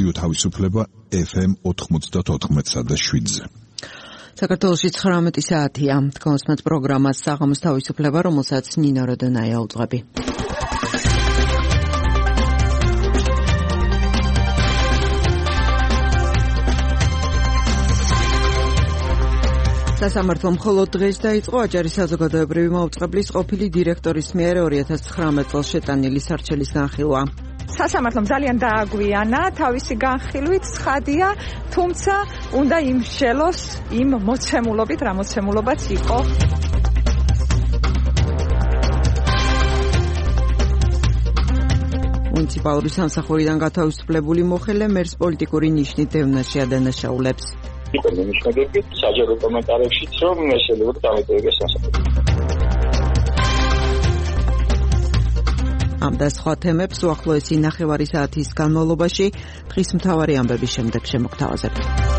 რადიო თავისუფლება FM 94.7-ზე. საქართველოში 19 საათია. თქვენს პროგრამას საღამოს თავისუფლება, რომელსაც ნინო როდონაია უძღვები. სასამართლო მხოლოდ დღეს დაიწყო აჭარის საზოგადოებრივი მაუწყებლის ყოფილი დირექტორის მიერ 2019 წელს შეტანილი სარჩელის განხილვა. სასამართლომ ძალიან დააგვიანა თავისი განხილვით, ცხადია, თუმცა უნდა იმშელოს იმ მოცემულობით, რა მოცემულობაც იყო. მუნიციპალური სამსახურიდან გათავისუფლებული მოხელე მერს პოლიტიკური ნიშნით დევნაში ადანაშაულებს. იყო ნიშნები საჯარო კომენტარებშიც, რომ შეიძლება დამეტოვებდეს სასამართლო. ამ და სხვა თემებს უახლოესი ნახევარი საათის განმავლობაში დღის მთავარი ამბების შემდეგ შემოგთავაზებთ.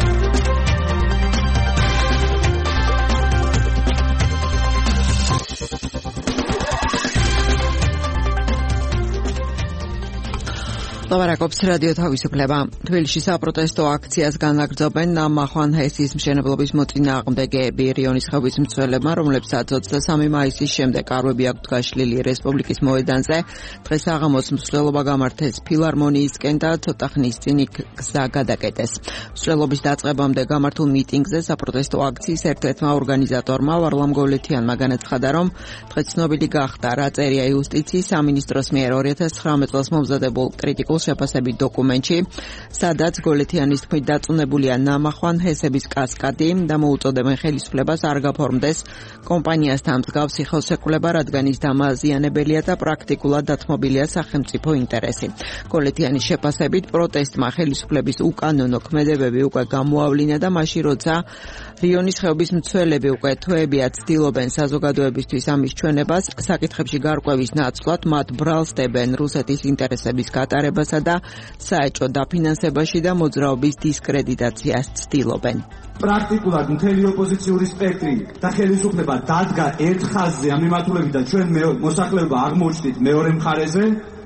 ლაბარაკობს რადიო თავისუფლება. თბილისში საპროტესტო აქციას განაგრძობენ ნამახვან ჰესის მშენებლობის მოწინააღმდეგეები. რიონის ხეობის მცველებმა, რომლებსაც 23 მაისის შემდეგ არვები აქვთ გაშლილი რესპუბლიკის მოედანზე, დღეს საღამოს მსვლელობა გამართეს ფილარმონიისკენ და ცოტა ხნის წინ გზა გადაკეტეს. მსვლელობის დაწყებამდე გამართულ მიტინგზე საპროტესტო აქციის ერთ-ერთმა ორგანიზატორმა ვარლამ გოვლეთიანმა განაცხადა, რომ დღეს ცნობილი გახდა, რა წერია იუსტიციის სამინისტროს მიერ 2019 წელს მომზადებულ კრიტიკულ შეფასებით დოკუმენტში, სადაც გოლეთიანის თქმით დაწუნებულია ნამახვან ჰესების კასკადი და მოუწოდებენ ხელისუფლებას არ გაფორმდეს კომპანიასთან მსგავსი ხელშეკრულება, რადგან ის დამაზიანებელია და პრაქტიკულად დათმობილია სახელმწიფო ინტერესი. გოლეთიანის შეფასებით პროტესტმა ხელისუფლების უკანონო ქმედებები უკვე გამოავლინა და მაშინ როცა რიონის ხეობის მცველები უკვე თვეებია ცდილობენ საზოგადოებისთვის ამის ჩვენებას, საკითხებში გარკვევის ნაცვლად მათ ბრალს დებენ რუსეთის ინტერესების გატარებას და საეჭვო დაფინანსებაში და მოძრაობის დისკრედიტაციას ცდილობენ. პრაქტიკულად მთელი ოპოზიციური სპექტრი და ხელისუფლება დადგა ერთ ხაზზე ამ მიმართულებით და ჩვენ მოსახლეობა აღმოჩნდით მეორე მხარეზე,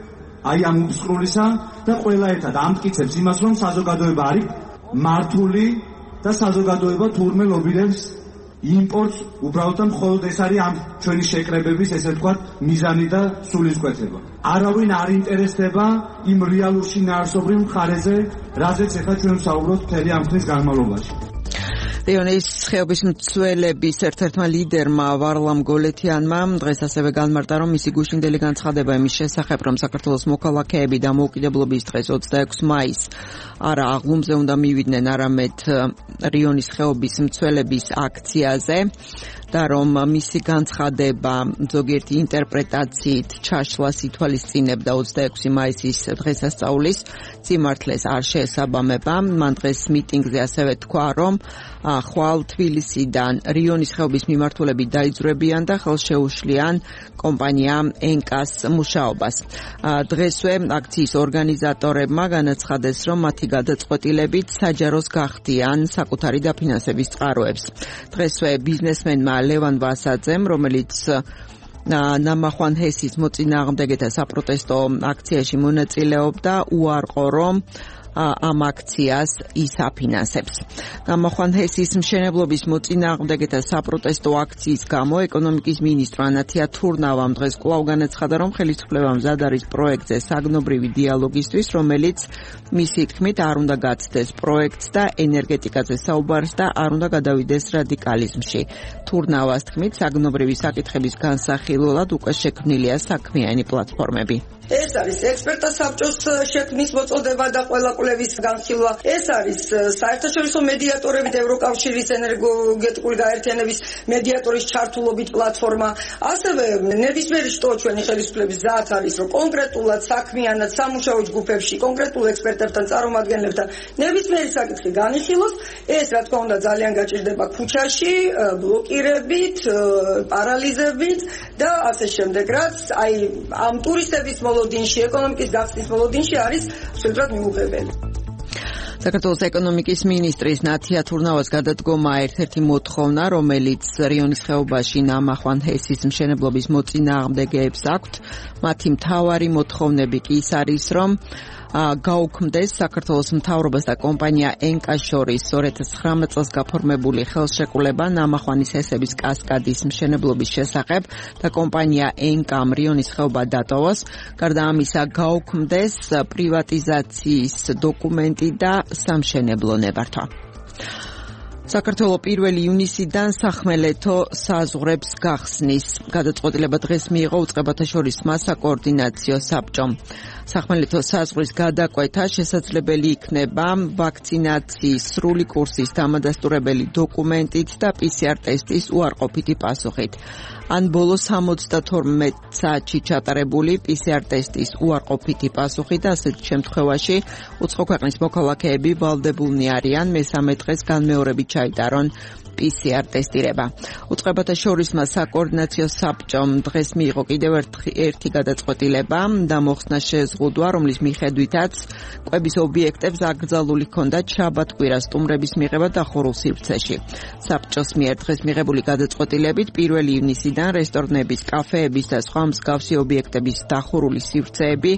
აი ამ უსყრულისა და ყველა ერთად ამტკიცებს იმას, რომ საზოგადოება არის მართული და საზოგადოება თურმე ლობირებს იმპორტს, უბრალოდ მხოლოდ ეს არის ამ ჩვენი შეკრებების, ესე ვთქვათ, მიზანი და სულისკვეთება. არავინ არ ინტერესდება იმ რეალურ შინაარსობრივ მხარეზე, რაზეც ახლა ჩვენ ვსაუბრობთ მთელი ამ ხნის განმავლობაში. რიონის ხეობის მცველების ერთ-ერთმა ლიდერმა ვარლამ გოლეთიანმა დღეს ასევე განმარტა, რომ მისი გუშინდელი განცხადება იმის შესახებ, რომ საქართველოს მოქალაქეები დამოუკიდებლობის დღეს 26 მაისს არა აღლუმზე უნდა მივიდნენ, არამედ რიონის ხეობის მცველების აქციაზე და რომ მისი განცხადება ზოგიერთი ინტერპრეტაციით ჩაშლას ითვალისწინებდა 26 მაისის დღესასწაულის სიმართლეს არ შეესაბამება. მან დღეს მიტინგზე ასევე თქვა, რომ ხვალ თბილისიდან რიონის ხეობის მიმართულები დაიძვრებიან და ხელშეუშლიან კომპანია ენკას მუშაობას. დღესვე აქციის ორგანიზატორებმა განაცხადეს, რომ მათი გადაწყვეტილებით საჯაროს გახდიან საკუთარი დაფინანსების წყაროებს. დღესვე ბიზნესმენმა ლევან ვასაძემ, რომელიც ნამახვან ჰესის მოწინააღმდეგეთა საპროტესტო აქციაში მონაწილეობდა, უარყო, რომ ამ აქციას ის აფინანსებს. ნამახვან ჰესის მშენებლობის მოწინააღმდეგეთა საპროტესტო აქციის გამო ეკონომიკის მინისტრ ანათია თურნავამ დღეს კვლავ განაცხადა, რომ ხელისუფლება მზად არის პროექტზე საგნობრივი დიალოგისთვის, რომელიც მისი თქმით არ უნდა გაცდეს პროექტს და ენერგეტიკაზე საუბარს და არ უნდა გადავიდეს რადიკალიზმში. თურნავას თქმით, საგნობრივი საკითხების განსახილველად უკვე შექმნილია საქმიანი პლატფორმები. ეს არის ექსპერტთა საბჭოს შექმნის მოწოდება და ყველა კვლევის განხილვა. ეს არის საერთაშორისო მედიატორებით ევროკავშირის ენერგეტიკული გაერთიანების მედიატორის ჩართულობით პლატფორმა. ასევე ნებისმიერი შტო ჩვენი ხელისუფლების ზათ არის, რომ კონკრეტულად საქმიანად სამუშაო ჯგუფებში კონკრეტულ ექსპერტებთან, წარმომადგენლებთან ნებისმიერი საკითხი განიხილოს. ეს რა თქმა უნდა ძალიან გაჭირდება ქუჩაში, ბლოკირებით, პარალიზებით და ასე შემდეგ, რაც აი ამ ტურისტების მოლოდინში, ეკონომიკის გახსნის მოლოდინში არის შეუძლებლად მიუღებელი. საქართველოს ეკონომიკის მინისტრის ნათია თურნავას გადადგომა ერთ-ერთი მოთხოვნა, რომელიც რიონის ხეობაში ნამახვან ჰესის მშენებლობის მოწინააღმდეგეებს აქვთ. მათი მთავარი მოთხოვნები კი ის არის, რომ გაუქმდეს საქართველოს მთავრობას და კომპანია ენკას შორის 2019 წელს გაფორმებული ხელშეკრულება ნამახვანის ჰესების კასკადის მშენებლობის შესახებ და კომპანია ენკამ რიონის ხეობა დატოვოს. გარდა ამისა გაუქმდეს პრივატიზაციის დოკუმენტი და სამშენებლო ნებართვა. საქართველოს 1 ივნისიდან სახმელეთო საზღვრებს გახსნის. გადაწყვეტილება დღეს მიიღო უწყებათა შორის მასაკოორდინაციო საბჭომ. სახმელეთო საზღვრის გადაკვეთა შესაძლებელი იქნება ვაქცინაციის სრული კურსის დამადასტურებელი დოკუმენტით და PCR ტესტის უარყოფითი პასუხით. ან ბოლო 72 საათში ჩატარებული PCR ტესტის უარყოფითი პასუხით და ასეთ შემთხვევაში უცხო ქვეყნის მოქალაქეები ვალდებულნი არიან მესამე დღეს განმეორებით ჩაიტარონ PCR ტესტირება. უწყებათა შორის საკოორდინაციო საბჭომ დღეს მიიღო კიდევ ერთი გადაწყვეტილება და მოხსნა შეზღუდვა, რომლის მიხედვითაც კვების ობიექტებს აკრძალული ჰქონდა შაბათ-კვირა სტუმრების მიღება დახურულ სივრცეში. საბჭოს მიერ დღეს მიღებული გადაწყვეტილებით 1 ივნისიდან რესტორნების, კაფეების და სხვა მსგავსი ობიექტების დახურული სივრცეები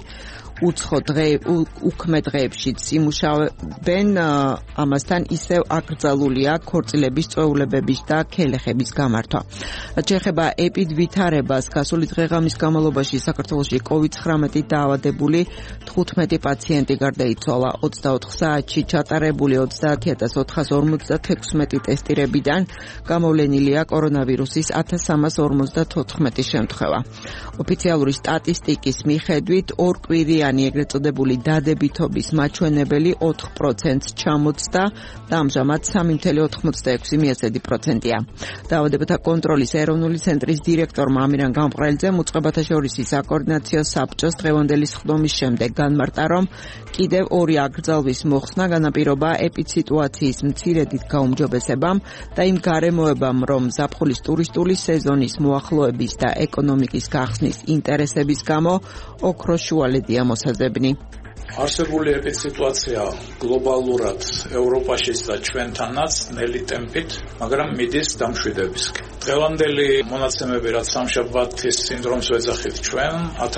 უქმე დღეებშიც იმუშავებენ, ამასთან ისევ აკრძალულია ქორწილების, წვეულებების და ქელეხების გამართვა. შეეხება ეპიდვითარებას, გასული დღე-ღამის განმავლობაში საქართველოში COVID-19 დაავადებული 15 პაციენტი გარდაიცვალა. 24 საათში ჩატარებული 30456 ტესტირებიდან გამოვლენილია კორონავირუსის 1354 შემთხვევა. ოფიციალური სტატისტიკის მიხედვით ორკვირიანი ეგრეთ წოდებული დადებითობის მაჩვენებელი 4%-ს ჩამოწდა და ამჟამად 3.86%-ია. დაავადებათა კონტროლის ეროვნული ცენტრის დირექტორმა ამირან გამყრელიძემ უწყებათა შორის საკოორდინაციო საბჭოს დღევანდელი სხდომის შემდეგ განმარტა, რომ კიდევ 2 აკრძალვის მოხსნა განაპირობა ეპიდსიტუაციის მცირედით გაუმჯობესებამ და იმ გარემოებამ, რომ ზაფხულის ტურისტული სეზონის მოახლოების და ეკონომიკის გახსნის ინტერესების გამო ოქროს შუალედია მოსაზებნი. არსებული ეპიდსიტუაცია გლობალურად ევროპაშიც და ჩვენთანაც ნელი ტემპით, მაგრამ მიდის დამშვიდებისკენ. დღევანდელი მონაცემები, რაც სამშაბათის სინდრომს ვეძახით ჩვენ,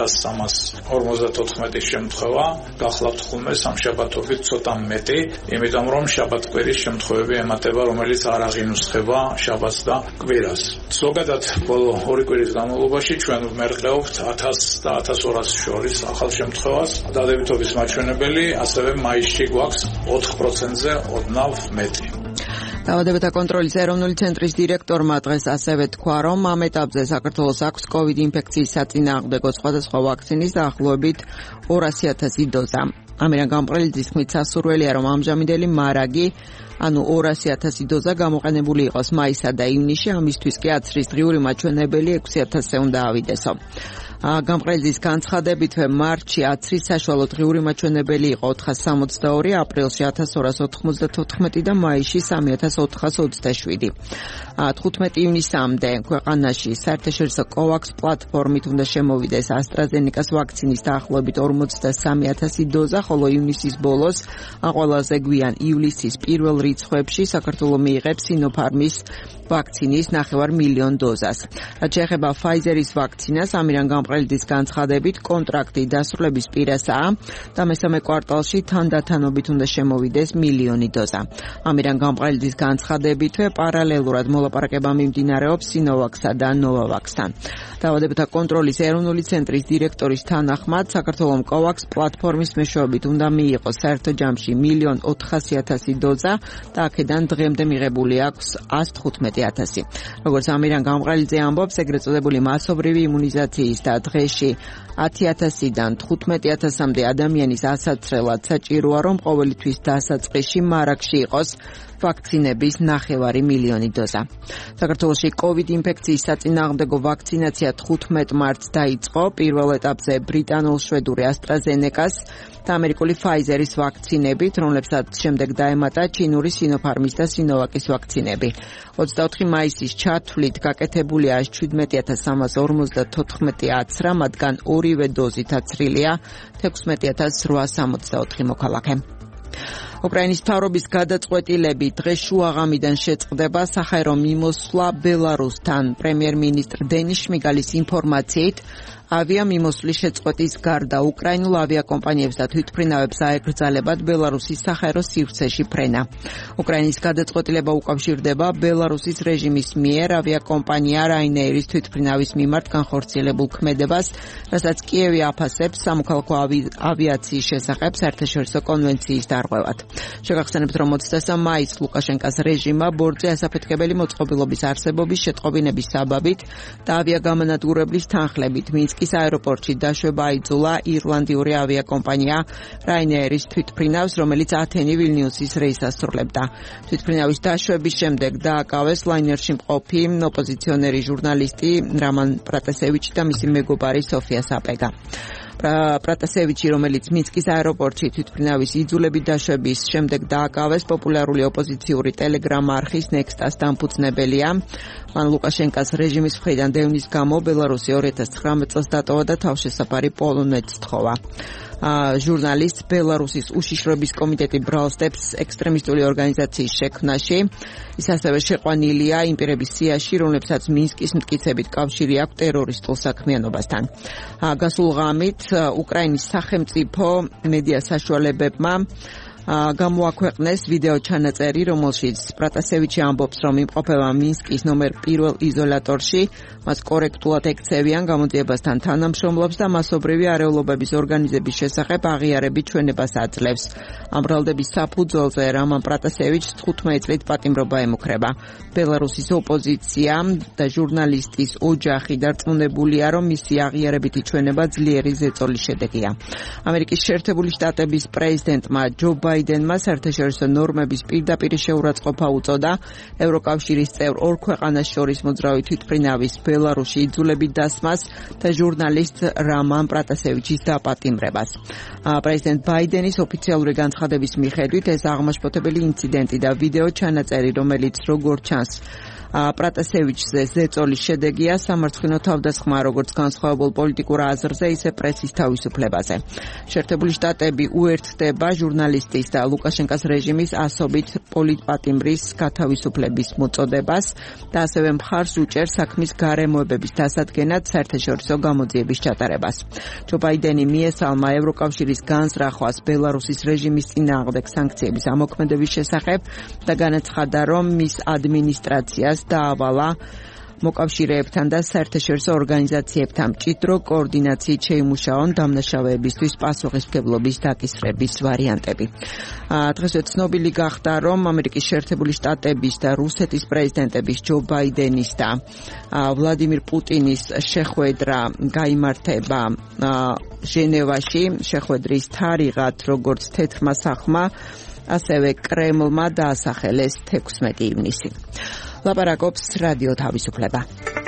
1354 შემთხვევა, გახლავთ ხოლმე სამშაბათობით ცოტა მეტი, იმიტომ რომ შაბათ-კვირის შემთხვევები ემატება, რომელიც არ აღინუსხება შაბათს და კვირას. ზოგადად, ბოლო 2 კვირის განმავლობაში ჩვენ ვმერყეობთ 1000 და 1200 შორის ახალ შემთხვევას. დადებითობის მაჩვენებელი ასევე მაისში გვაქვს 4%-ზე ოდნავ მეტი. დაავადებათა კონტროლის ეროვნული ცენტრის დირექტორმა დღეს ასევე თქვა, რომ ამ ეტაპზე საქართველოს აქვს COVID ინფექციის საწინააღმდეგო სხვადასხვა ვაქცინის დაახლოებით 200,000 დოზა. ამირან გამყრელიძის თქმით, სასურველია, რომ ამჟამინდელი მარაგი, ანუ 200,000 დოზა გამოყენებული იყოს მაისსა და ივნისში, ამისთვის კი აცრის დღიური მაჩვენებელი 6000-ზე უნდა ავიდესო. გამყრელიძის განცხადებით, მარტში აცრის საშუალო დღიური მაჩვენებელი იყო 462, აპრილში 1294 და მაისში 3427. 15 ივნისამდე ქვეყანაში საერთაშორისო COVAX პლატფორმით უნდა შემოვიდეს AstraZeneca-ს ვაქცინის დაახლოებით 43,000 დოზა, ხოლო ივნისის ბოლოს, ყველაზე გვიან ივლისის პირველ რიცხვებში საქართველოს მიიღებს Sinopharm-ის ვაქცინის 900,000 დოზას. რაც შეეხება Pfizer-ის ვაქცინას, ამირან გამყრელიძის განცხადებით, კონტრაქტი დასრულების პირასაა და მესამე კვარტალში თანდათანობით უნდა შემოვიდეს 1,000,000 დოზა. ამირან გამყრელიძის განცხადებით, პარალელურად მოლაპარაკება მიმდინარეობს Sinovac-სა და Novavax-თან. დაავადებათა კონტროლის ეროვნული ცენტრის დირექტორის თანახმად, საქართველოს COVAX პლატფორმის მეშვეობით უნდა მიიღოს საერთო ჯამში 1,400,000 დოზა და აქედან დღემდე მიღებული აქვს 115,000. როგორც ამირან გამყრელიძე ამბობს, ეგრეთ წოდებული მასობრივი იმუნიზაციის და დღეში 10,000-დან 15,000-მდე ადამიანის ასაცრელად საჭიროა, რომ ყოველი თვის დასაწყისში მარაგში იყოს ვაქცინების 900,000 დოზა. საქართველოში COVID ინფექციის საწინააღმდეგო ვაქცინაცია 15 მარტს დაიწყო. პირველ ეტაპზე ბრიტანულ-შვედური AstraZeneca-ს და ამერიკული Pfizer-ის ვაქცინებით, რომლებსაც შემდეგ დაემატა ჩინური Sinopharm-ის და Sinovac-ის ვაქცინები. 24 მაისის ჩათვლით გაკეთებულია 17,354 აცრა, მათგან ორივე დოზით აცრილია 16,864 მოქალაქე. უკრაინის მთავრობის გადაწყვეტილები დღეს შუაღამიდან შეწყდება საჰაერო მიმოსვლა ბელარუსთან. პრემიერ-მინისტრ დენის შმიგალის ინფორმაციით ავიამიმოსვლის შეწყვეტის გარდა უკრაინულ ავიაკომპანიებს და თვითმფრინავებს აეკრძალებათ ბელარუსის საჰაერო სივრცეში ფრენა. უკრაინის გადაწყვეტილება უკავშირდება ბელარუსის რეჟიმის მიერ ავიაკომპანია Ryanair-ის თვითმფრინავის მიმართ განხორციელებულ ქმედებას, რასაც კიევი აფასებს სამოქალაქო ავიაციის შესახებ საერთაშორისო კონვენციის დარღვევად. შეგახსენებთ, რომ 23 მაისს ლუკაშენკას რეჟიმმა ბორტზე ასაფეთქებელი მოწყობილობის არსებობის შეტყობინების საბაბით და ავიაგამანადგურებლის თანხლებით მინსკის აეროპორტში დაშვება აიძულა ირლანდიური ავიაკომპანია Ryanair-ის თვითმფრინავს, რომელიც ათენი ვილნიუსის რეისს ასრულებდა. თვითმფრინავის დაშვების შემდეგ დააკავეს ლაინერში მყოფი ოპოზიციონერი ჟურნალისტი რამან პრატასევიჩი და მისი მეგობარი სოფია საპეგა. პრატასევიჩი, რომელიც მინსკის აეროპორტში თვითმფრინავის იძულებით დაშვების შემდეგ დააკავეს, პოპულარული ოპოზიციური ტელეგრამ არხის Nextas დამფუძნებელია. მან ლუკაშენკას რეჟიმის მხრიდან დევნის გამო ბელარუსი 2019 წელს დატოვა და თავშესაფარი პოლონეთს თხოვა. ჟურნალისტ ბელარუსის უშიშროების კომიტეტი ბრალსდებს ექსტრემისტული ორგანიზაციის შექმნაში. ის ასევე შეყვანილია იმ პირების სიაში, რომლებსაც მინსკის მტკიცებით კავშირი აქვს ტერორისტულ საქმიანობასთან. გასულ ღამით უკრაინის სახელმწიფო მედია საშუალებებმა გამოაქვეყნეს ვიდეო ჩანაწერი, რომელშიც პრატასევიჩი ამბობს, რომ იმყოფება მინსკის ნომერ 1 იზოლატორში, მას კორექტულად ექცევიან გამოძიებასთან თანამშრომლობს და მასობრივი არეულობების ორგანიზების შესახებ აღიარებით ჩვენებას აძლევს. ამ ბრალდების საფუძველზე რამან პრატასევიჩს 15 წლით პატიმრობა ემუქრება. ბელარუსის ოპოზიცია და ჟურნალისტის ოჯახი დარწმუნებულია, რომ მისი აღიარებითი ჩვენება ძლიერი ზეწოლის შედეგია. ამერიკის შეერთებული შტატების პრეზიდენტმა ჯო ბაიდენმა საერთაშორისო ნორმების პირდაპირ შეურაცხყოფა უწოდა ევროკავშირის წევრ ორ ქვეყანას შორის მოძრავი თვითმფრინავის ბელარუსში იძულებით დასმას და ჟურნალისტ რამან პრატასევიჩის დაპატიმრებას. პრეზიდენტ ბაიდენის ოფიციალური განცხადების მიხედვით ეს აღმაშფოთებელი ინციდენტი და ვიდეო ჩანაწერი, რომელიც როგორც ჩანს პრატასევიჩზე ზეწოლის შედეგია სამარცხინო თავდასხმა როგორც განსხვავებულ პოლიტიკურ აზრზე, ისე პრესის თავისუფლებაზე. შეერთებული შტატები უერთდება ჟურნალისტის და ლუკაშენკას რეჟიმის ასობით პოლიტპატიმრის გათავისუფლების მოწოდებას და ასევე მხარს უჭერს საქმის გარემოებების დასადგენად საერთაშორისო გამოძიების ჩატარებას. ჯო ბაიდენი მიესალმა ევროკავშირის განზრახვას ბელარუსის რეჟიმის წინააღმდეგ სანქციების ამოქმედების შესახებ და განაცხადა, რომ მის ადმინისტრაციას დაავალა მოკავშირეებთან და საერთაშორისო ორგანიზაციებთან მჭიდრო კოორდინაციით შეიმუშაონ დამნაშავეებისთვის პასუხისმგებლობის დაკისრების ვარიანტები. დღესვე ცნობილი გახდა, რომ ამერიკის შეერთებული შტატების და რუსეთის პრეზიდენტების ჯო ბაიდენის და ვლადიმირ პუტინის შეხვედრა გაიმართება ჟენევაში. შეხვედრის თარიღად, როგორც თეთრმა სახლმა, ასევე კრემლმა დაასახელეს 16 ივნისი. ლაპარაკობს რადიო თავისუფლება.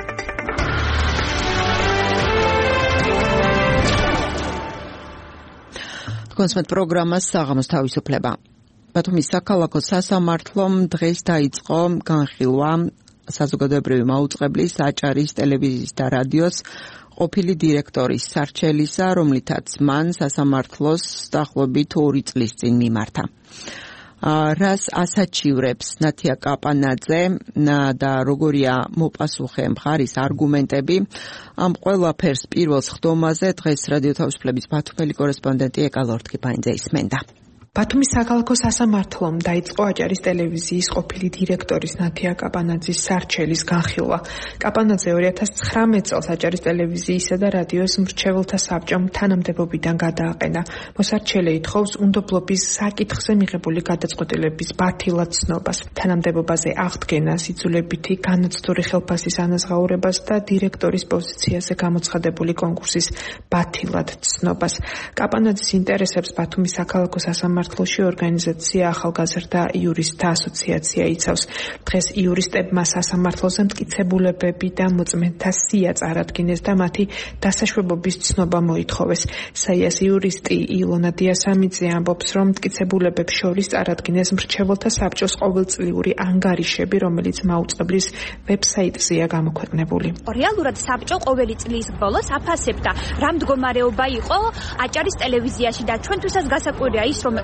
კონსმეთ პროგრამას საღამოს თავისუფლება. ბათუმის საქალაქო სასამართლომ დღეს დაიწყო განხილვა საზოგადოებრივი მაუწყებლის, აჭარის ტელევიზიის და რადიოს ყოფილი დირექტორის სარჩელისა, რომლითაც მან სასამართლოს დაახლოებით 2 წლის წინ მიმართა. რას ასაჩივრებს ნათია კაპანაძე და როგორია მოპასუხე მხარის არგუმენტები, ამ ყველაფერს პირველ ხდომაზე დღეს რადიო თავისუფლების ბათუმელი კორესპონდენტი ეკა ლორთქიფაინძე ისმენდა. ბათუმის საქალაქო სასამართლომ დაიწყო აჭარის ტელევიზიის ყოფილი დირექტორის ნათია კაპანაძის სარჩელის განხილვა. კაპანაძე 2019 წელს აჭარის ტელევიზიისა და რადიოს მრჩეველთა საბჭომ თანამდებობიდან გადააყენა. მოსარჩელე ითხოვს უნდობლობის საკითხზე მიღებული გადაწყვეტილების ბათილად ცნობას, თანამდებობაზე აღდგენას, იძულებითი განაცდური ხელფასის ანაზღაურებას და დირექტორის პოზიციაზე გამოცხადებული კონკურსის ბათილად ცნობას. კაპანაძის ინტერესებს ბათუმის საქალაქო სასამართლოში ორგანიზაცია ახალგაზრდა იურისტთა ასოციაცია იცავს. დღეს იურისტებმა სასამართლოზე მტკიცებულებები და მოწმენთა სია წარადგინეს და მათი დასაშვებობის ცნობა მოითხოვეს. საიას იურისტი ილონა დიასამიძე ამბობს, რომ მტკიცებულებებს შორის წარადგინეს მრჩეველთა საბჭოს ყოველწლიური ანგარიშები, რომელიც მაუწყებლის ვებსაიტზეა გამოქვეყნებული. რეალურად საბჭო ყოველი წლის ბოლოს აფასებდა, რა მდგომარეობა იყო აჭარის ტელევიზიაში და ჩვენთვისაც გასაკვირია ის, რომ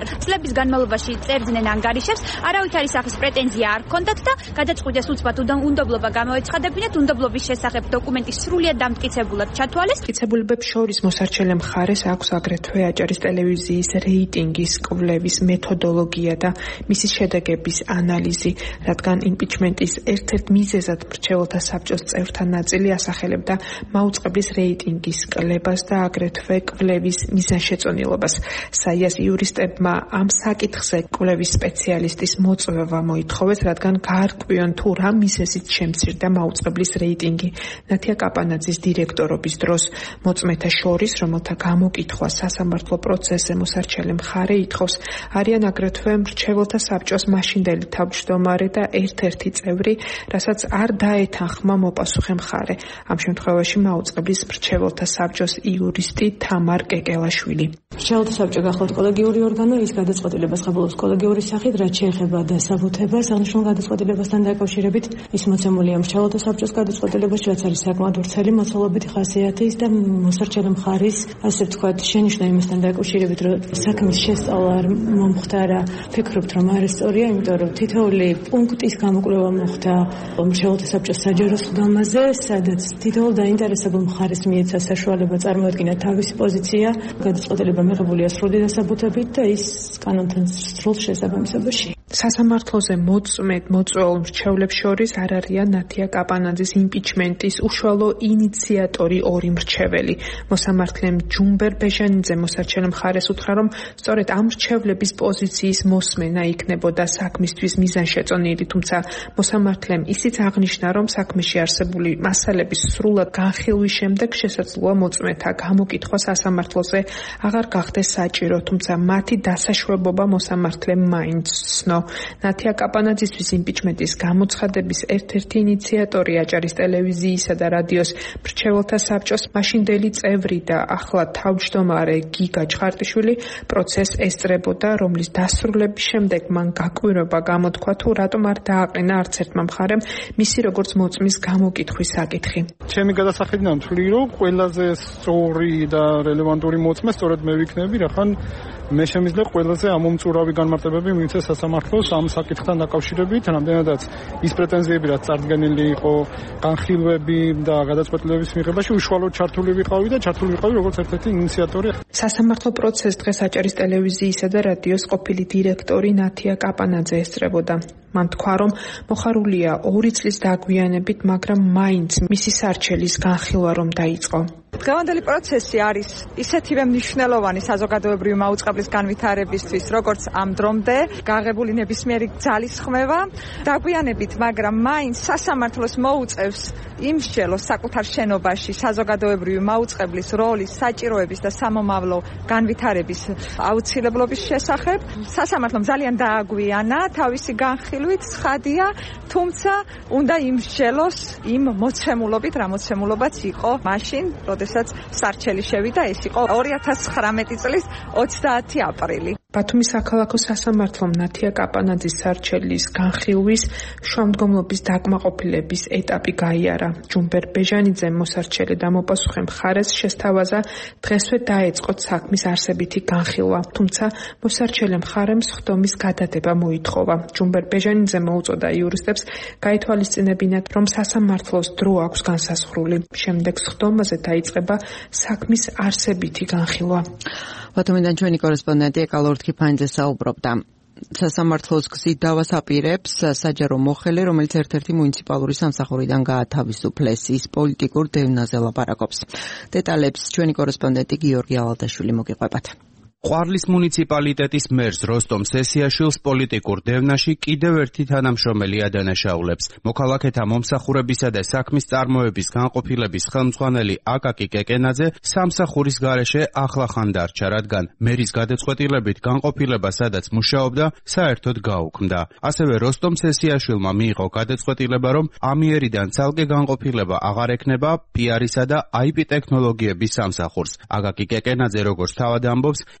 წლების განმავლობაში წერდნენ ანგარიშებს, არავით არის სახის პრეტენზია არ ჰქონდათ და გადაწყვიტეს უცბად უნდობლობა გამოეცხადებინათ, უნდობლობის შესახებ დოკუმენტი სრულიად დამტკიცებულად ჩათვალეს. მტკიცებულებებს შორის მოსარჩელე მხარეს აქვს აგრეთვე აჭარის ტელევიზიის რეიტინგის კვლევის მეთოდოლოგია და მისი შედეგების ანალიზი, რადგან იმპიჩმენტის ერთ-ერთ მიზეზად მრჩეველთა საბჭოს წევრთა ნაწილი ასახელებდა მაუწყებლის რეიტინგის კლებას და აგრეთვე კვლევის მიზანშეწონილობას. საიას იურისტებმა ამ საკითხზე კვლევის სპეციალისტის მოწვევა მოითხოვეს, რადგან გაარკვიონ თუ რა მიზეზით შემცირდა მაუწყებლის რეიტინგი. ნათია კაპანაძის დირექტორობის დროს მოწმეთა შორის, რომელთა გამოკითხვა სასამართლო პროცესზე მოსარჩელე მხარე ითხოვს, არიან აგრეთვე მრჩეველთა საბჭოს მაშინდელი თავმჯდომარე და ერთ-ერთი წევრი, რასაც არ დაეთანხმა მოპასუხე მხარე. ამ შემთხვევაში მაუწყებლის მრჩეველთა საბჭოს იურისტი თამარ კეკელაშვილი. მრჩეველთა საბჭო გახლავთ კოლეგიური ორგანო, ის გადაწყვეტილებას ხაბულობს კოლეგიური სახით, რაც შეეხება დასაბუთებას, აღნიშნულ გადაწყვეტილებასთან დაკავშირებით ის მოცემულია მრჩეველთა საბჭოს გადაწყვეტილებას, რაც არის საკმაოდ ვრცელი მოცულობითი ხასიათის და მოსარჩელე მხარის, ასე ვთქვათ, შენიშვნა იმასთან დაკავშირებით, რომ საქმის შესწავლა არ მომხდარა. ფიქრობთ, რომ არ სწორია, იმიტომ რომ თითოეული პუნქტის გამოკვლევა მოხდა მრჩეველთა საბჭოს საჯარო სხდომაზე, სადაც თითოეულ დაინტერესებულ მხარეს მიეცა საშუალება წარმოადგინა თავისი პოზიცია, გადაწყვეტილება მიღებულია სრული დასაბუთებით და ის კანონთან სრულ შესაბამისობაში. სასამართლოზე მოწვეულ მრჩევლებს შორის არ არიან ნათია კაპანაძის იმპიჩმენტის უშუალო ინიციატორი ორი მრჩეველი. მოსამართლემ ჯუმბერ ბეჟანიძე მოსარჩელე მხარეს უთხრა, რომ სწორედ ამ მრჩევლების პოზიციის მოსმენა იქნებოდა საქმისთვის მიზანშეწონილი, თუმცა მოსამართლემ ისიც აღნიშნა, რომ საქმეში არსებული მასალების სრულად განხილვის შემდეგ შესაძლოა მოწმეთა გამოკითხვა სასამართლოზე აღარ გახდეს საჭირო, თუმცა მათი დასაშვებობა მოსამართლემ მაინც ცნო. ნათია კაპანაძისთვის იმპიჩმენტის გამოცხადების ერთ-ერთი ინიციატორი აჭარის ტელევიზიისა და რადიოს მრჩეველთა საბჭოს მაშინდელი წევრი და ახლა თავმჯდომარე გიგა ჭხარტიშვილი პროცესს ესწრებოდა, რომლის დასრულების შემდეგ მან გაკვირვება გამოთქვა, თუ რატომ არ დააყენა არც ერთმა მხარემ მისი როგორც მოწმის გამოკითხვის საკითხი. ჩემი გადასახედიდან ვთვლი, რომ ყველაზე სწორი და რელევანტური მოწმე სწორედ მე ვიქნები, რახან მე შემიძლია ყველაზე ამომწურავი განმარტებები მივიცე სასამართლოს ამ საკითხთან დაკავშირებით, რამდენადაც ის პრეტენზიები, რაც წარდგენილი იყო განხილვები და გადაწყვეტილებების მიღებაში, უშუალოდ ჩართული ვიყავი და ჩართული ვიყავი როგორც ერთ-ერთი ინიციატორი. სასამართლო პროცესს დღეს აჭარის ტელევიზიისა და რადიოს ყოფილი დირექტორი ნათია კაპანაძე ესწრებოდა. მან თქვა, რომ მოხარულია 2 წლის დაგვიანებით, მაგრამ მაინც მისი სარჩელის განხილვა რომ დაიწყო. დღევანდელი პროცესი არის ისეთივე მნიშვნელოვანი საზოგადოებრივი მაუწყებლის განვითარებისთვის, როგორც ამ დრომდე გაღებული ნებისმიერი ძალისხმევა. დაგვიანებით, მაგრამ მაინც სასამართლოს მოუწევს იმსჯელოს საკუთარ შენობაში საზოგადოებრივი მაუწყებლის როლის, საჭიროების და სამომავლო განვითარების აუცილებლობის შესახებ. სასამართლომ ძალიან დააგვიანა თავისი განხილვით, ცხადია, თუმცა უნდა იმსჯელოს იმ მოცემულობით, რა მოცემულობაც იყო მაშინ, როდესაც სარჩელი შევიდა, ეს იყო 2019 წლის 30 აპრილი. ბათუმის საქალაქო სასამართლომ ნათია კაპანაძის სარჩელის განხილვის შუამდგომლობის დაკმაყოფილების ეტაპი გაიარა. ჯუმბერ ბეჟანიძემ მოსარჩელე და მოპასუხე მხარეს შესთავაზა დღესვე დაეწყოთ საქმის არსებითი განხილვა, თუმცა მოსარჩელე მხარემ სხდომის გადადება მოითხოვა. ჯუმბერ ბეჟანიძემ მოუწოდა იურისტებს გაითვალისწინებინათ, რომ სასამართლოს დრო აქვს განსაზღვრული. შემდეგ სხდომაზე დაიწყება საქმის არსებითი განხილვა. ბათუმიდან ჩვენი კორესპონდენტი კალორთქიფანიძე საუბრობდა. სასამართლოს გზით დავასაპირებს საჯარო მოხელე, რომელიც ერთ-ერთი მუნიციპალური სამსახურიდან გაათავისუფლეს, ის პოლიტიკურ დევნაზე ლაპარაკობს. დეტალებს ჩვენი კორესპონდენტი გიორგი ალადაშვილი მოგიყვებათ. ყვარლის მუნიციპალიტეტის მერს როსტომ სესიაშვილს პოლიტიკურ დევნაში კიდევ ერთი თანამშრომელი ადანაშაულებს. მოქალაქეთა მომსახურებისა და საქმის წარმოების განყოფილების ხელმძღვანელი აკაკი კეკენაძე სამსახურის გარეშე ახლახან დარჩა, რადგან მერის გადაწყვეტილებით განყოფილება, სადაც მუშაობდა, საერთოდ გაუქმდა. ასევე როსტომ სესიაშვილმა მიიღო გადაწყვეტილება, რომ ამიერიდან ცალკე განყოფილება აღარ ექნება PR-ისა და IP ტექნოლოგიების სამსახურს. აკაკი კეკენაძე, როგორც თავად ამბობს,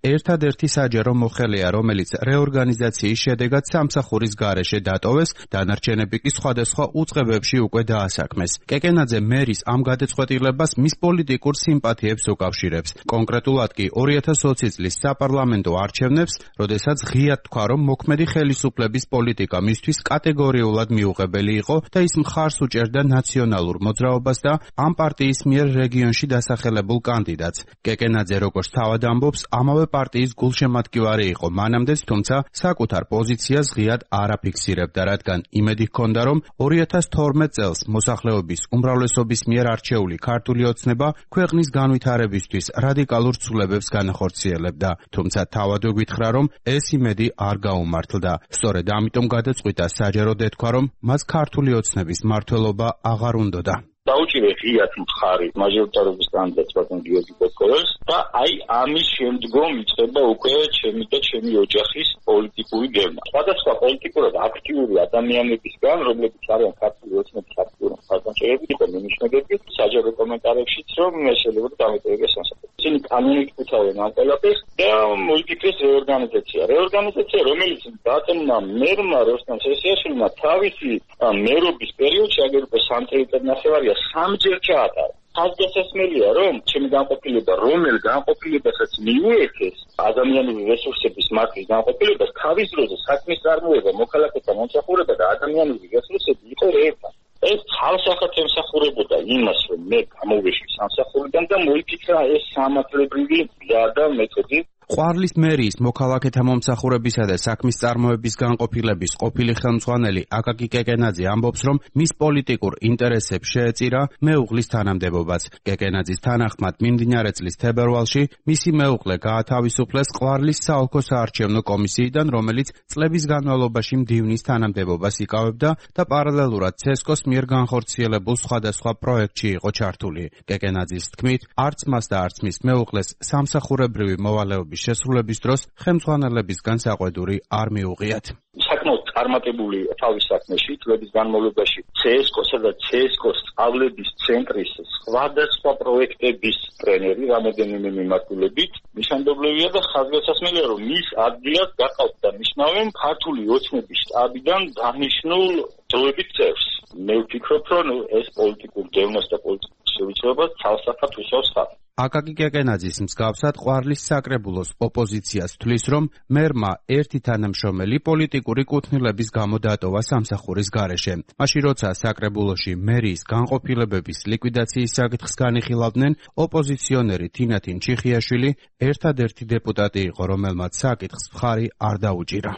ერთადერთი საჯარო მოხელეა, რომელიც რეორგანიზაციის შედეგად სამსახურის გარეშე დატოვეს, დანარჩენები კი სხვადასხვა უწყებებში უკვე დაასაქმეს. კეკენაძე მერის ამ გადაწყვეტილებას მის პოლიტიკურ სიმპათიებს უკავშირებს. კონკრეტულად კი 2020 წლის საპარლამენტო არჩევნებს, როდესაც ღიად თქვა, რომ მოქმედი ხელისუფლების პოლიტიკა მისთვის კატეგორიულად მიუღებელი იყო და ის მხარს უჭერდა ნაციონალურ მოძრაობას და ამ პარტიის მიერ რეგიონში დასახელებულ კანდიდატს. კეკენაძე როგორც თავად ამბობს, ამავე პარტიის გულშემატკივარი იყო მანამდეც, თუმცა საკუთარ პოზიციას ღიად არ აფიქსირებდა, რადგან იმედი ჰქონდა, რომ 2012 წელს მოსახლეობის უმრავლესობის მიერ არჩეული ქართული ოცნება ქვეყნის განვითარებისთვის რადიკალურ ცვლილებებს განახორციელებდა. თუმცა თავად გითხრა, რომ ეს იმედი არ გაუმართლდა. სწორედ ამიტომ გადაწყვიტა საჯაროდ ეთქვა, რომ მას ქართული ოცნების მმართველობა აღარ უნდოდა. დაუჭირე ღიად მხარი მაჟორიტარობის კანდიდატს ბატონ გიორგი კოკოველს და აი ამის შემდგომ იწყება უკვე ჩემი და ჩემი ოჯახის პოლიტიკური დევნა. სხვადასხვა პოლიტიკურად აქტიური ადამიანებისგან, რომლებიც არიან ქართული ოცნების აქტიური მხარდამჭერები, იყო მინიშნებები საჯარო კომენტარებშიც, რომ შეიძლება დამეტევდეს სამსახურს. ისინი კანონით კუთავენ ამ ყველაფერს და მოიფიქრეს რეორგანიზაცია. რეორგანიზაცია, რომელიც ბატონმა მერმა როსტამ სესიაშვილმა თავისი მერობის პერიოდში აგერ უკვე 3 წელი ნახევარია სამჯერ ჩაატარა. ხაზგასასმელია, რომ ჩემი განყოფილება, რომელ განყოფილებასაც მიუერთეს ადამიანური რესურსების მართვის განყოფილებას, თავის დროზე საქმის წარმოება, მოქალაქეთა მომსახურება და ადამიანური რესურსები იყო ერთად. ეს ხალხსახად ემსახურებოდა იმას, რომ მე გამოვეში სამსახურიდან და მოიფიქრა ეს სამართლებრივი გზა და მეთოდი. ყვარლის მერიის მოქალაქეთა მომსახურებისა და საქმის წარმოების განყოფილების ყოფილი ხელმძღვანელი აკაკი კეკენაძე ამბობს, რომ მის პოლიტიკურ ინტერესებს შეეწირა მეუღლის თანამდებობაც. კეკენაძის თანახმად მიმდინარე წლის თებერვალში მისი მეუღლე გაათავისუფლეს ყვარლის საოლქო საარჩევნო კომისიიდან, რომელიც წლების განმავლობაში მდივნის თანამდებობას იკავებდა და პარალელურად ცესკოს მიერ განხორციელებულ სხვადასხვა პროექტში იყო ჩართული. კეკენაძის თქმით, არც მას და არც მის მეუღლეს სამსახურებრივი მოვალეობის შესრულების დროს ხელმძღვანელებისგან საყვედური არ მიუღიათ. საკმაოდ წარმატებული თავის საქმეში წლების განმავლობაში ცესკოსა და ცესკოს სწავლების ცენტრის სხვადასხვა პროექტების ტრენერი რამოდენიმე მიმართულებით ნიშანდობლივია და ხაზგასასმელია, რომ მის ადგილას გაყავდა ნიშნავენ ქართული ოცნების შტაბიდან დანიშნულ დროებით წევრს. მე ვფიქრობ, რომ ეს პოლიტიკურ დევნას და პოლიტიკურ შევიცვლებას თავსახად უსვავს ხალხს. აკაკი კეკენაძის მსგავსად ყვარლის საკრებულოს ოპოზიციას თვლის, რომ მერმა ერთი თანამშრომელი პოლიტიკური კუთვნილების გამო დატოვა სამსახურის გარეშე. მაშინ როცა საკრებულოში მერიის განყოფილებების ლიკვიდაციის საკითხს განიხილავდნენ, ოპოზიციონერი თინათინ ჩიხიაშვილი ერთადერთი დეპუტატი იყო, რომელმაც საკითხს მხარი არ დაუჭირა.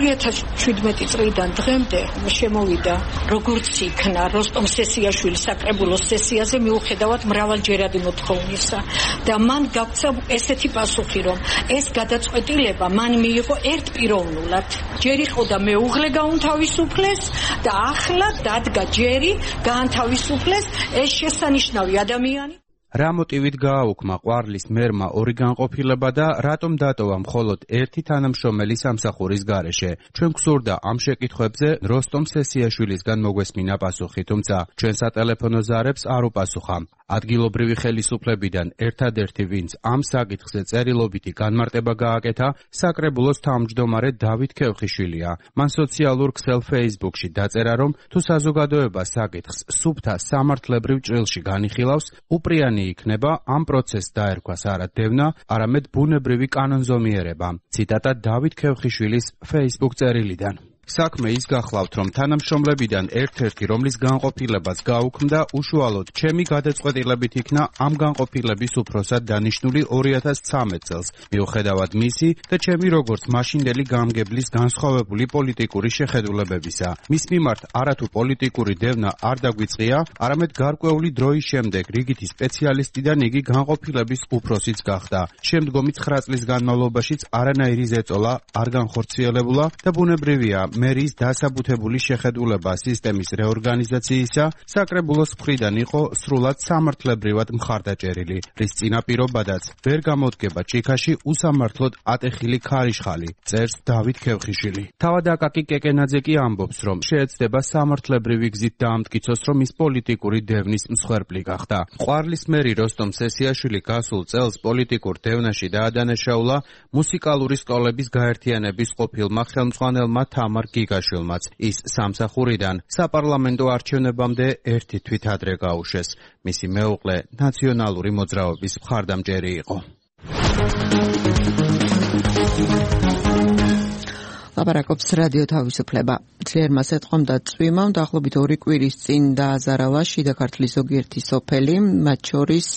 2017 წლიდან დღემდე შემოვიდა, როგორც იქნა როსტომ სესიაშვილის საკრებულოს სესიაზე მიუხედავად მრავალჯერადი მოთხოვნისა. და მან გაქცა ესეთი პასუხი, რომ ეს გადაწყვეტილება მან მიიღო ერთპიროვნულად. ჯერ იყო და მეუღლე გაუნთავისუფლეს და ახლა დადგა ჯერი გაანთავისუფლეს ეს შესანიშნავი ადამიანი. რა მოტივით გააუქმა ყვარლის მერმა ორი განყოფილება და რატომ დატოვა მხოლოდ ერთი თანამშრომელი სამსახურის გარეშე? ჩვენ გვსურდა ამ შეკითხვებზე როსტომ სესიაშვილისგან მოგვესმინა პასუხი, თუმცა ჩვენ სატელეფონო ზარებს არ უპასუხა. ადგილობრივი ხელისუფლებიდან ერთადერთი, ვინც ამ საკითხზე წერილობითი განმარტება გააკეთა, საკრებულოს თავმჯდომარე დავით ქევხიშვილია. მან სოციალურ ქსელ Facebook-ში დაწერა, რომ თუ საზოგადოება საკითხს სუფთა სამართლებრივ ჭრილში განიხილავს, უპრიანი იქნება ამ პროცესს დაერქვას არა დევნა, არამედ ბუნებრივი კანონზომიერება. ციტატა დავით ქევხიშვილის Facebook წერილიდან. საქმე ის გახლავთ, რომ თანამშრომლებიდან ერთ-ერთი, რომლის განყოფილებას გაუქმდა, უშუალოდ ჩემი გადაწყვეტილებით იქნა ამ განყოფილების უფროსად დანიშნული 2013 წელს, მიუხედავად მისი და ჩემი როგორც მაშინდელი გამგებლის განსხვავებული პოლიტიკური შეხედულებებისა. მის მიმართ არათუ პოლიტიკური დევნა არ დაგვიწყია, არამედ გარკვეული დროის შემდეგ რიგითი სპეციალისტიდან იგი განყოფილების უფროსიც გახდა. შემდგომი 9 წლის განმავლობაშიც არანაირი ზეწოლა არ განხორციელებულა და ბუნებრივია, მერის დასაბუთებული შეხედულება სისტემის რეორგანიზაციისა საკრებულოს მხრიდან იყო სრულად სამართლებრივად მხარდაჭერილი, რის წინაპირობადაც ვერ გამოდგება ჩიქაში უსამართლოდ ატეხილი ქარიშხალი, წერს დავით ქევხიშვილი. თავად აკაკი კეკენაძე კი ამბობს, რომ შეეცდება სამართლებრივი გზით დაამტკიცოს, რომ ის პოლიტიკური დევნის მსხვერპლი გახდა. ყვარლის მერი როსტომ სესიაშვილი გასულ წელს პოლიტიკურ დევნაში დაადანაშაულა მუსიკალური სკოლების გაერთიანების ყოფილმა ხელმძღვანელმა თამარ გიგაშვილმაც. ის სამსახურიდან საპარლამენტო არჩევნებამდე ერთი თვით ადრე გაუშვეს. მისი მეუღლე ნაციონალური მოძრაობის მხარდამჭერი იყო. ლაპარაკობს რადიო თავისუფლება. ძლიერმა სეტყომდა წვიმამ დაახლოებით 2 კვირის წინ დააზარალა შიდა ქართლის ზოგიერთი სოფელი, მათ შორის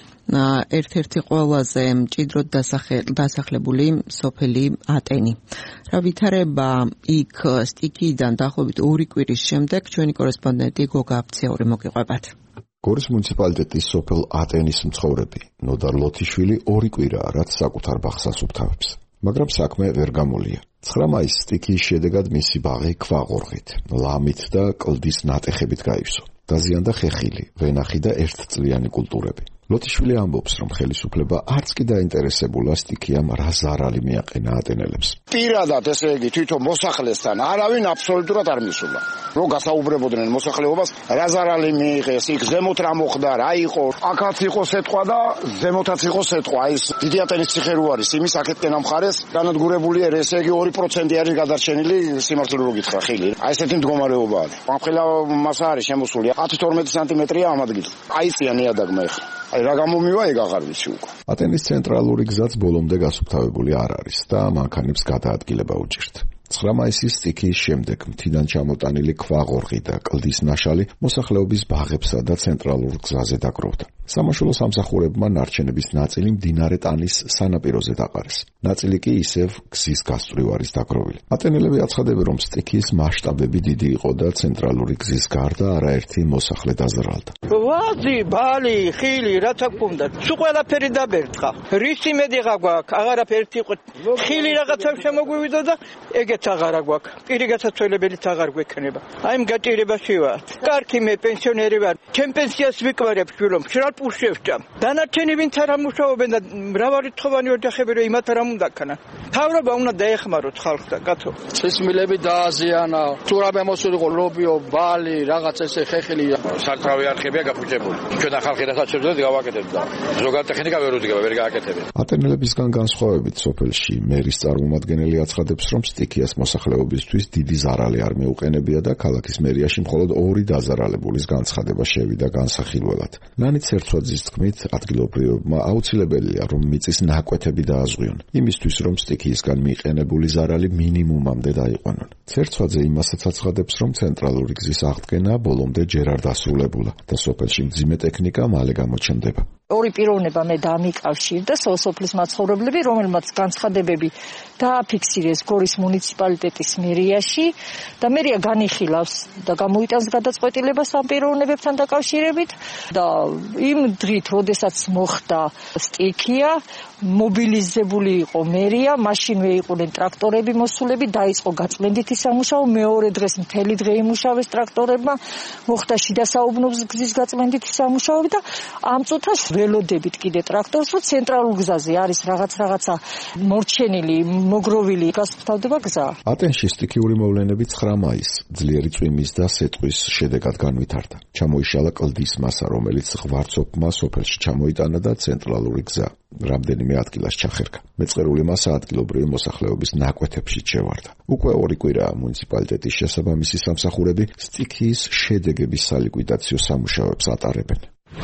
ერთ-ერთი ყველაზე მჭიდროდ დასახლებული სოფელი ატენი. რა ვითარება იქ სტიქიიდან დაახლოებით 2 კვირის შემდეგ ჩვენი კორესპონდენტი გოგა აფციური მოგიყვებათ. გორის მუნიციპალიტეტის სოფელ ატენის მცხოვრები ნოდარ ლოთიშვილი 2 კვირაა, რაც საკუთარ ბაღს ასუფთავებს. მაგრამ საქმე ვერ გამოლია. 9 მაისს სტიქიის შედეგად მისი ბაღი ქვაღორღით, ლამით და კლდის ნატეხებით გაივსო. დაზიანდა ხეხილი, ვენახი და ერთწლიანი კულტურები. ლოთიშვილი ამბობს, რომ ხელისუფლება არც კი დაინტერესებულა სტიქიამ რა ზარალი მიაყენა ატენელებს. პირადად ესე იგი თვითონ მოსახლესთან არავინ აბსოლუტურად არ მისულა. რო გასაუბრებოდნენ მოსახლეობას, რა ზარალი მიიღეს, იქ ზემოთ რა მოხდა, რა იყო. აქაც იყო სეტყვა და ზემოთაც იყო სეტყვა. აი ეს დიდი ატენის ციხე რო არის, იმის აქეთკენ ამხარეს განადგურებულია, ესე იგი 2% არის გადარჩენილი, სიმართლე რო გითხრა ხილი. აი ესეთი მდგომარეობაა. ამხელა მასა არის შემოსული 10-12 სანტიმეტრია ამ ადგილს. აიწია ნიადაგმა ეხლა. აი რა გამომივა ეგ აღარ ვიცი უკვე. ატენის ცენტრალური გზაც ბოლომდე გასუფთავებული არ არის და მანქანებს გადაადგილება უჭირთ. 9 მაისის სტიქიის შემდეგ მთიდან ჩამოტანილი ქვაღორღი და კლდის ნაშალი მოსახლეობის ბაღებსა და ცენტრალურ გზაზე დაგროვდა. სამაშველო სამსახურებმა ნარჩენების ნაწილი მდინარე ტანის სანაპიროზე დაყარეს. ნაწილი კი ისევ გზის გასწვრივ არის დაგროვილი. ატენელები აცხადებენ, რომ სტიქიის მასშტაბები დიდი იყო და ცენტრალური გზის გარდა არაერთი მოსახლე დაზარალდა. ვაზი, ბალი, ხილი, რა თქმა უნდა, სულ ყველაფერი დაბერტყა. რისი მედიღა გვაქვს? აღარაფერი იყო. ხილი რაღაცა შემოგვივიდა და ეგეც აღარა გვაქვს. პირი გასაცვლებელიც აღარ გვექნება. აი ამ გაჭირებაში ვარ. კარგი მე პენსიონერი ვარ. ჩემ პენსიას ვიკვირებ შვილო, მშრალ პუშევჭამ. დანარჩენი ვინც არ ამუშაობენ და მრავალრიცხოვანი ოჯახები რომ იმათ არ უნდა ქანა. თავრობა უნდა დაეხმაროთ ხალხს და კაცო. წისმილები დააზიანა, თურაბე მოსულიყო ლობიო, ბალი, რაღაც ესე ხეხილი. საკრავი არხებია გაფუჭებული. ჩვენ ახალ ხელისაჩერდად გავაკეთებთ და ზოგადად ტექნიკა ვერ უდგება, ვერ გააკეთებენ. ატენელებისგან განსხვავებით სოფელში მერის წარმომადგენელი აცხადებს, რომ სტიქიას მოსახლეობისთვის დიდი ზარალი არ მეუყენებია და ქალაქის მერიაში მხოლოდ 2 დაზარალებულის განცხადება შევიდა განსახილველად. ნანიც ერთვაძის თქმით, ადგილობრივებმა აუცილებელია, რომ მიწის ნაკვეთები დააზღვიონ, იმისთვის, რომ სტიქიისგან მიყენებული ზარალი მინიმუმამდე დაიყვანონ. ცერცვაძე იმასაც აცხადებს, რომ ცენტრალური გზის აღდგენა ბოლომდე ჯერ არ დასრულებულა და სოფელში მძიმე ტექნიკა მალე გამოჩნდება. ორი პიროვნება მე დამიკავშირდა სოფლის მაცხოვრებლები, რომელმაც განცხადებები დააფიქსირეს გორის მუნიციპალიტეტის მერიაში და მერია განიხილავს და გამოიტანს გადაწყვეტილებას ამ პიროვნებებთან დაკავშირებით და იმ დღით, როდესაც მოხდა სტიქია, მობილიზებული იყო მერია, მაშინვე იყვნენ ტრაქტორები მოსულები, დაიწყო გაწმენდითი სამუშაო, მეორე დღეს მთელი დღე იმუშავეს ტრაქტორებმა, მოხდა შიდა საუბნოს გზის გაწმენდითი სამუშაოები და ამ წუთას ველოდებით კიდე ტრაქტორს, რომ ცენტრალურ გზაზე არის რაღაცა მორჩენილი, მოგროვილი გასუფთავდება გზა. ატენში სტიქიური მოვლენები 9 მაისს ძლიერი წვიმის და სეტყვის შედეგად განვითარდა. ჩამოიშალა კლდის მასა, რომელიც ღვარცობმა სოფელში ჩამოიტანა და ცენტრალური გზა რამდენიმე ადგილას ჩახერგა. მეწყერული მასა ადგილობრივი მოსახლეობის ნაკვეთებში შევარდა. უკვე 2 კვირაა მუნიციპალიტეტის შესაბამისი სამსახურები სტიქიის შედეგების სალიკვიდაციო სამუშაოებს ატარებენ.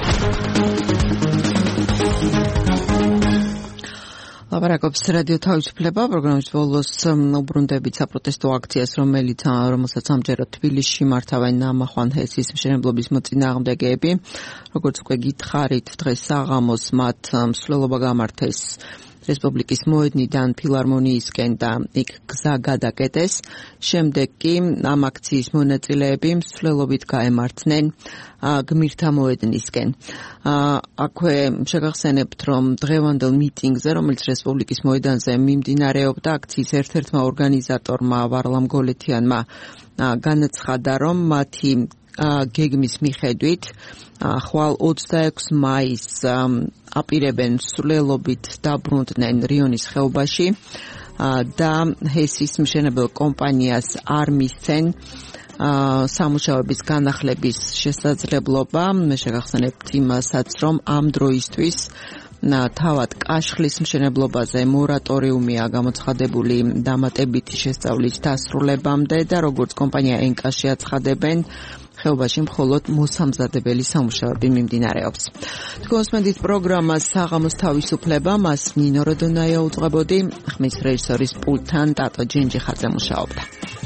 ლაპარაკობს რადიო თავისუფლება პროგრამის ბოლოს უბრუნდებით საპროტესტო აქციას, რომელსაც ამჯერად თბილისში მართავენ ნამახვან ჰესის მშენებლობის მოწინააღმდეგეები. როგორც უკვე გითხარით, დღეს საღამოს მათ მსვლელობა გამართეს რესპუბლიკის მოედნიდან ფილარმონიისკენ და იქ გზა გადაკეტეს. შემდეგ კი ამ აქციის მონაწილეები მსვლელობით გაემართნენ გმირთა მოედნისკენ. აქვე შეგახსენებთ, რომ დღევანდელ მიტინგზე, რომელიც რესპუბლიკის მოედანზე მიმდინარეობდა, აქციის ერთ-ერთმა ორგანიზატორმა ვარლამ გოლეთიანმა განაცხადა, რომ მათი გეგმის მიხედვით ხვალ 26 მაისს აპირებენ მსვლელობით დაბრუნდნენ რიონის ხეობაში და ჰესის მშენებელ კომპანიას არ მისცენ სამუშაოების განახლების შესაძლებლობა. მე შეგახსენებთ იმასაც, რომ ამ დროისთვის თავად კაშხლის მშენებლობაზე მორატორიუმია გამოცხადებული დამატებითი შესწავლის დასრულებამდე და როგორც კომპანია ენკაში აცხადებენ, ხეობაში მხოლოდ მოსამზადებელი სამუშაოები მიმდინარეობს. თქვენსმენდით პროგრამას საღამოს თავისუფლება, მას ნინო როდონაია უძღვებოდი, ხმის რეჟისორის პულტთან ტატო ჯენჯიხაძე მუშაობდა.